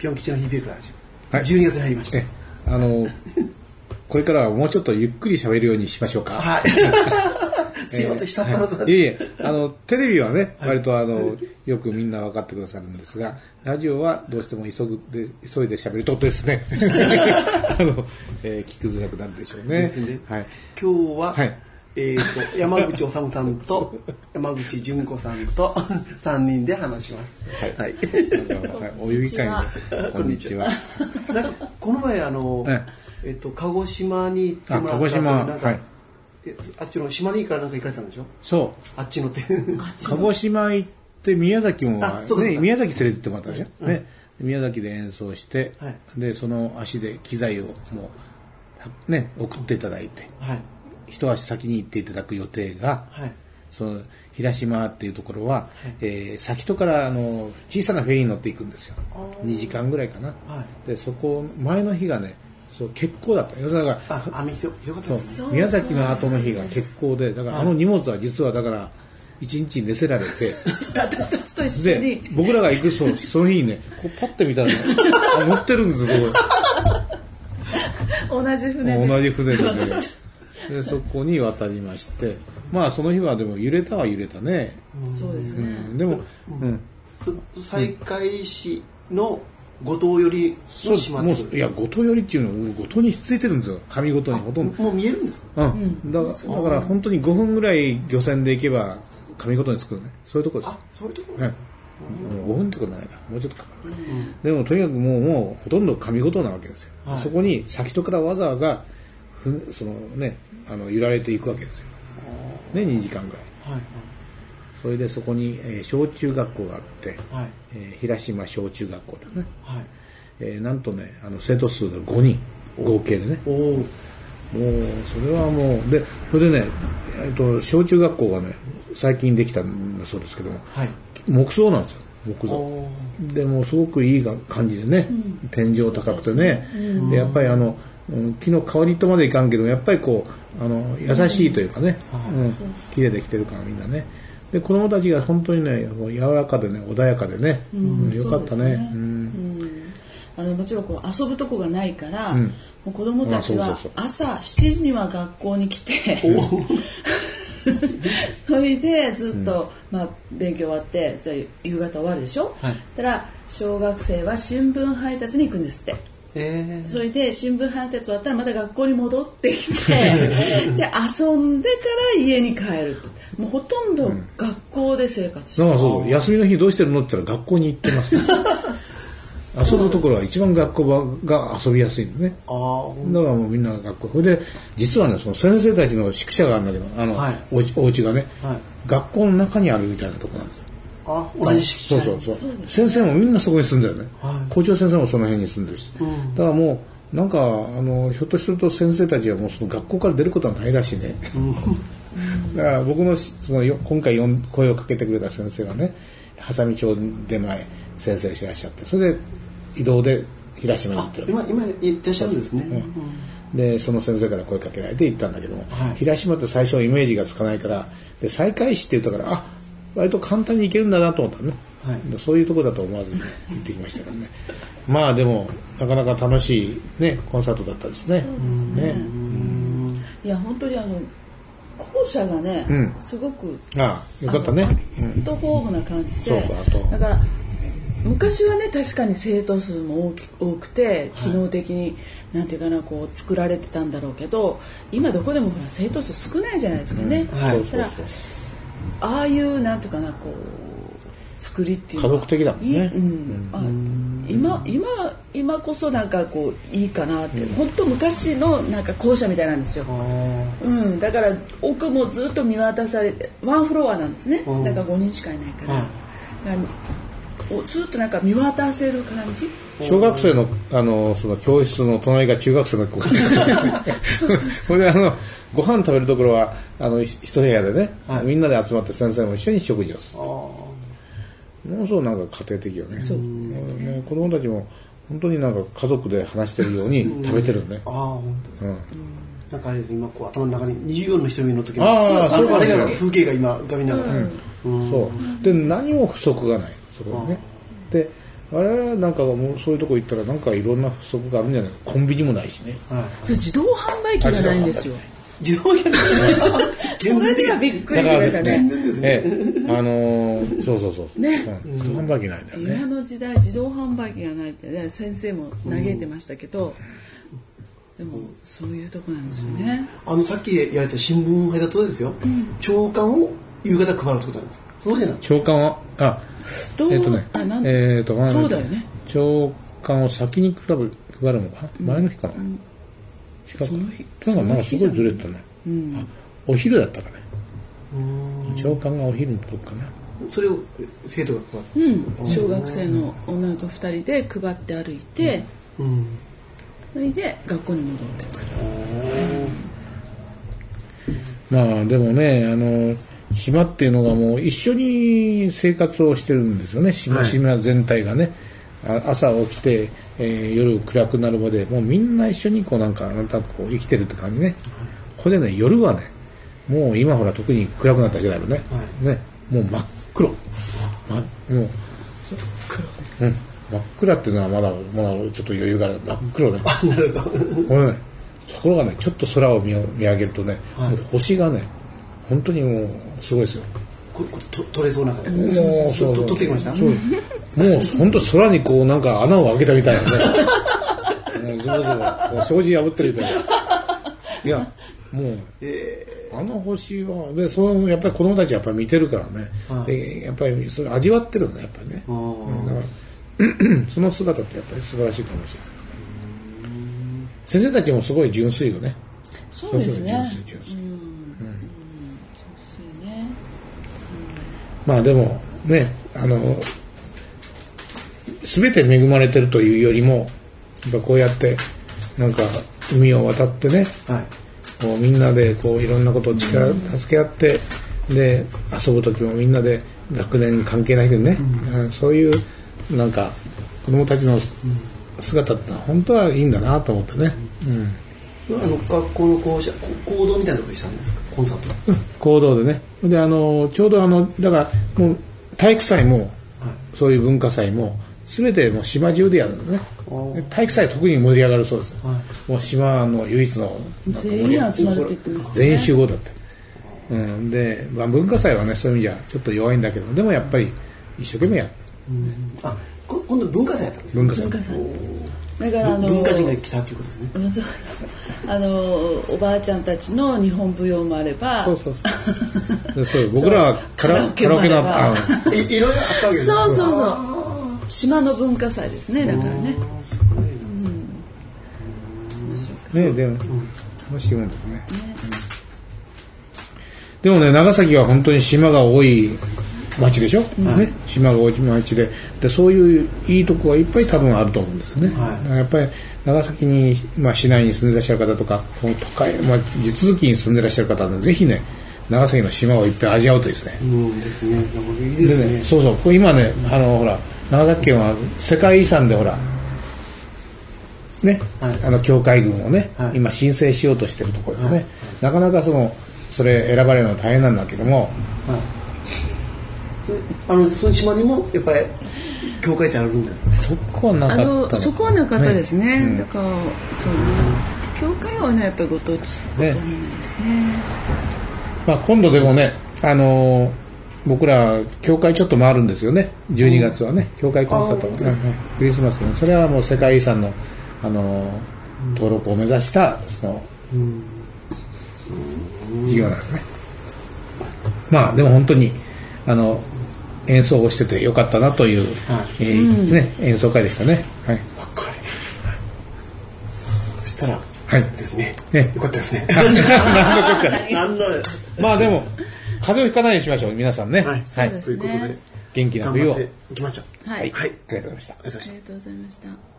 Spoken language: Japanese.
ピョン吉の響くラジオ、 はい、 12月に入りました。 これからはもうちょっとゆっくり喋るようにしましょうか。 はい。すいません、したったのだ。 いえ、テレビはね、割とよくみんな分かってくださるんですが、ラジオはどうしても急いで喋るとですね、聞きづらくなるでしょうね。 ですね。 はい。 今日は、 はい、 山口治さんと山口純子さんと3人で話します。 はい。お呼び会で、こんにちは。 なんかこの前鹿児島に行ってもらった。 鹿児島、はい。 あっちの島にからなんか行かれたんでしょ。 そう。 あっちの点。 鹿児島行って宮崎もね、宮崎連れてってもらったでしょ。ね、宮崎で演奏して、でその足で機材をもうね送っていただいて、一足先に行っていただく予定が、その平島っていうところは、先とから小さなフェリーに乗っていくんですよ。2時間ぐらいかな。でそこ前の日がね。そう欠航だった。だから宮崎の後の日が欠航で、だから荷物は実はだから1日に寝せられて私たちと一緒にで僕らが行くその日にねこうパッて見たら、ね、乗ってるんですよ。 同じ船でそこに渡りまして、まあその日はでも揺れたは揺れたね。 そうですね。 でも、 西海市の五島よりの島ってこと。 いや五島よりっていうのは五島にしついてるんですよ。上五島にほとんど。 もう見えるんですか。 だから本当に5分ぐらい漁船で行けば上五島に着くのね。そういうところです。 そういうところ。 5分ってことないか。もうちょっとかかる。でもとにかくもうほとんど上五島なわけですよ。そこに先とからわざわざそのね揺られていくわけですよ。ね2時間ぐらい。それでそこに、小中学校があって、平島小中学校だね、なんとね生徒数が5人合計でね。もうそれはもうでそれでね、小中学校がね最近できたんだそうですけども、木造なんですよ。木造でもすごくいい感じでね、天井高くてね、でやっぱり木の香りとまでいかんけどやっぱりこう優しいというかね、木でできてるからみんなね。で子供たちが本当にね柔らかでね穏やかでね、よかったね。 もちろんこう遊ぶとこがないから、もう子供たちは朝7時には学校に来てそれでずっと、勉強終わってじゃあ夕方終わるでしょ。たら小学生は新聞配達に行くんですって。それで新聞配達終わったらまた学校に戻ってきてで遊んでから家に帰ると。もうほとんど学校で生活してる。 そう休みの日どうしてるのって言ったら学校に行ってます、ね、遊ぶところは一番学校が遊びやすいんでね。だからもうみんな学校。それで実はねその先生たちの宿舎があるんだけどお家がね、学校の中にあるみたいなところなんですよ。 同じ敷地内。 そう先生もみんなそこに住んでるね、校長先生もその辺に住んでるし、だからもうなんかひょっとすると先生たちはもうその学校から出ることはないらしいね、だから僕の今回声をかけてくれた先生はね波佐見町で前先生してらっしゃって、それで移動で平島に行ってる。 今行ってらっしゃるんですね。 でその先生から声かけられて行ったんだけども、平島って最初イメージがつかないからで西海市って言ったから割と簡単に行けるんだなと思ったね、そういうところだと思わずに行ってきましたからねまあでもなかなか楽しい、ね、コンサートだったですね。 いや本当に校舎がね、すごくよかったね。 アットホームな感じで、だから昔はね確かに生徒数も多くて機能的になんていうかなこう作られてたんだろうけど、今どこでもほら生徒数少ないじゃないですかね。だからああいうなんていうかなこう作りっていうのは家族的だもんね。今こそなんかこういいかなって、本当昔のなんか校舎みたいなんですよ。だから奥もずっと見渡されてワンフロアなんですね。だから5人しかいないから。ずっとなんか見渡せる感じ。 小学生のその教室の隣が中学生の子それでご飯食べるところは一部屋でね、みんなで集まって先生も一緒に食事をする。ものすごくなんか家庭的よね。子供たちも本当になんか家族で話してるように食べてるね。 本当です。なんかあれです今こう頭の中に24の瞳の時のあれが風景が今浮かびながら。 そうで何も不足がないそこにね。で我々はなんかもうそういうとこ行ったらなんかいろんな不足があるんじゃないか。コンビニもないしね。 それ自動販売機がないんですよ。 自動販売機それではびっくりしましたね。 そうね、自動販売機ないんだよね。 今の時代自動販売機がないってね、先生も嘆いてましたけど、でもそういうとこなんですよね。 さっきやられた新聞配達はですよ、朝刊を夕方配るってことなんですか。そうじゃない。 朝刊はそうだよね。 朝刊を先に配るのか、前の日かな。違うか。なんかすごいずれてたね。お昼だったかね。朝刊がお昼のとこかな。 それを生徒が配って、 小学生の女の子2人で配って歩いて、それで学校に戻ってくる。 まあでもね、島っていうのがもう一緒に生活をしてるんですよね。島全体がね。朝起きて、夜暗くなるまでもうみんな一緒にこうなんかこう生きてるって感じね。これでね、夜はね、もう今ほら特に暗くなった時代のね、もう真っ黒。もう真っ暗っていうのはまだちょっと余裕がある。真っ黒ね。 なるほど。 これね、ところがね、ちょっと空を見上げるとね、もう星がね、本当にもうすごいですよ。 取れそうな感じ。 もう取ってきました。 もう本当空にこうなんか穴を開けたみたいなね。ズボズボ障子破ってるみたいな。いやもう、星はでやっぱり子供たちやっぱり見てるからね。でやっぱりそれ味わってるのねやっぱりね。だからその姿ってやっぱり素晴らしいかもしれない。先生たちもすごい純粋よね。 そうですね。 純粋。まあでもね、全て恵まれてるというよりも、やっぱこうやってなんか海を渡ってね、こうみんなでこういろんなことを助け合ってで遊ぶ時もみんなで学年関係ないけどね、そういうなんか子供たちの姿って本当はいいんだなと思ってね。 学校の講堂みたいなところでしたんですか、コンサート。 講堂でね。でちょうどだからもう体育祭も、そういう文化祭も全てもう島中でやるのね。体育祭特に盛り上がるそうです。もう島の唯一の全員集まるって言ってますね。 全員集合だって。で、文化祭はねそういう意味じゃちょっと弱いんだけど、でもやっぱり一生懸命やる。 今度文化祭やったんですか。 文化祭。だから文化人が来たということですね。 おばあちゃんたちの日本舞踊もあれば、 そう僕らはカラオケのいろいろあったわけです。 そう島の文化祭ですね。だからね。 すごい。 面白かった。 でも楽しいもんですね。でもね、長崎は本当に島が多い町でしょ、島が多い町で、そういういいとこはいっぱい多分あると思うんですよね。やっぱり長崎に、市内に住んでらっしゃる方とかこの都会、地続きに住んでらっしゃる方はぜひね長崎の島をいっぱい味わうとですね。 ですね。いいですね。 そう今ねほら長崎県は世界遺産でほらね、教会群をね、今申請しようとしてるところですね。なかなかそれ選ばれるのは大変なんだけども。 その島にもやっぱり教会ってあるんですか。 そこはなかった。 そこはなかったですね。だから教会はやっぱりご当地ですね。 今度でもね僕ら教会ちょっと回るんですよね。12月はね教会コンサート、クリスマスね。それはもう世界遺産の登録を目指した事業なんですね。でも本当に演奏をしててよかったなという、演奏会でしたね。 わかり。そしたらですね。よかったですね。 でも風邪をひかないようにしましょう皆さんね。 そうですね。 元気な冬を行きましょう。 はい。ありがとうございました。 ありがとうございました。